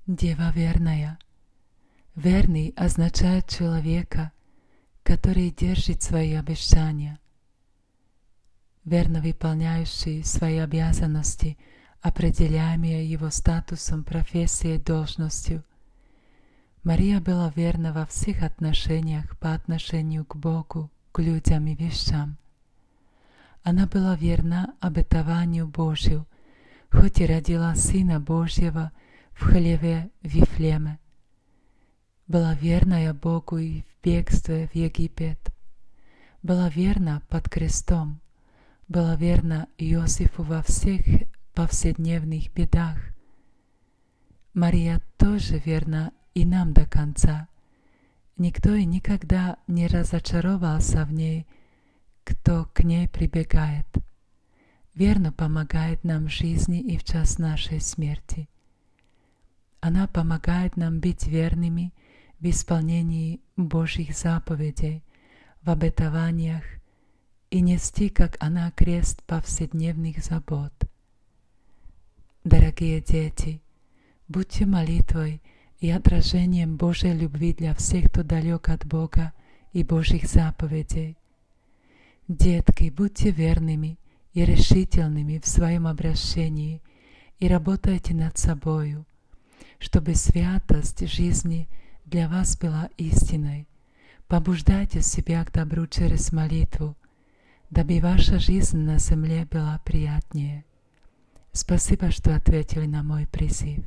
Дева верная. Верный означает человека, который держит свои обещания, верно выполняющий свои обязанности, определяемые его статусом, профессией, должностью. Мария была верна во всех отношениях по отношению к Богу, к людям и вещам. Она была верна обетованию Божию, хоть и родила Сына Божьего в хлеве Вифлеме. Была верная Богу и в бегстве в Египет. Была верна под крестом. Была верна Иосифу во всех повседневных бедах. Мария тоже верна и нам до конца. Никто и никогда не разочаровался в ней, кто к ней прибегает. Верно помогает нам в жизни и в час нашей смерти. Она помогает нам быть верными в исполнении Божьих заповедей, в обетованиях и нести, как она, крест повседневных забот. Дорогие дети, будьте молитвой и отражением Божьей любви для всех, кто далек от Бога и Божьих заповедей. Детки, будьте верными и решительными в своем обращении и работайте над собою, чтобы святость жизни для вас была истиной. Побуждайте себя к добру через молитву, дабы ваша жизнь на земле была приятнее. Спасибо, что ответили на мой призыв.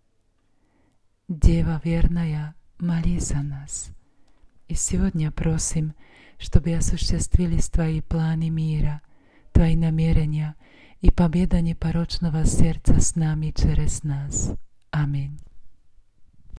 Дева верная, молись за нас. И сегодня просим, чтобы осуществились Твои планы мира, Твои намерения и победа непорочного сердца с нами через нас. Аминь.